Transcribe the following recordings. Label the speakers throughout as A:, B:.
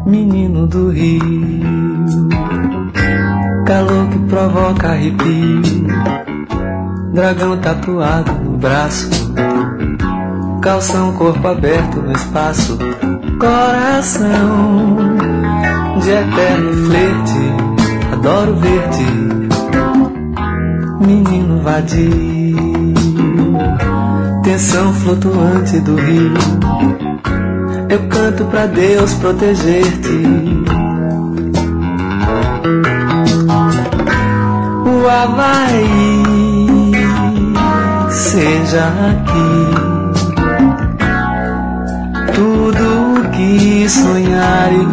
A: menino do Rio, calor que provoca arrepio, dragão tatuado no braço, calção, corpo aberto no espaço, coração de eterno flerte, adoro ver-te, menino vadio, tensão flutuante do rio, eu canto pra Deus proteger-te. O Havaí seja aqui tudo o que sonhares,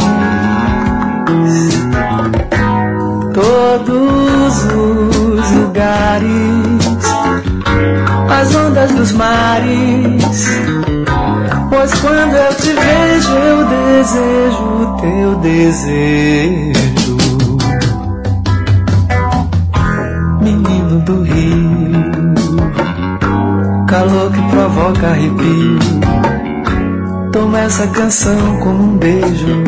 A: todos os lugares, as ondas dos mares, pois quando eu te vejo eu desejo o teu desejo, menino do Rio, calor que provoca arrepio, toma essa canção como um beijo,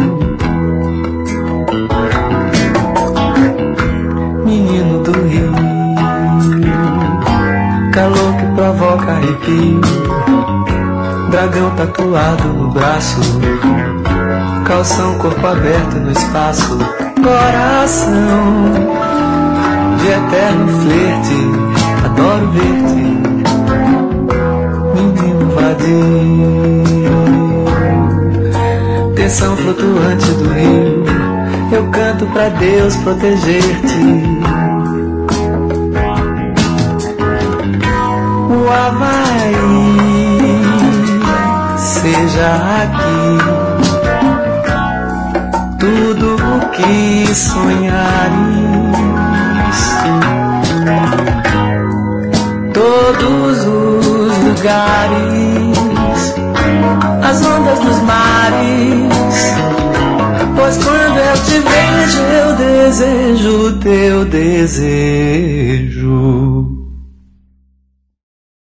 A: menino do Rio, calor que provoca arrepio, dragão tatuado no braço, calção, corpo aberto no espaço, coração de eterno flerte, adoro ver-te, menino vadio, tensão flutuante do rio, eu canto pra Deus proteger-te. O Havaí seja aqui tudo o que sonhares, todos os lugares, as ondas dos mares, pois quando eu te vejo eu desejo o teu desejo.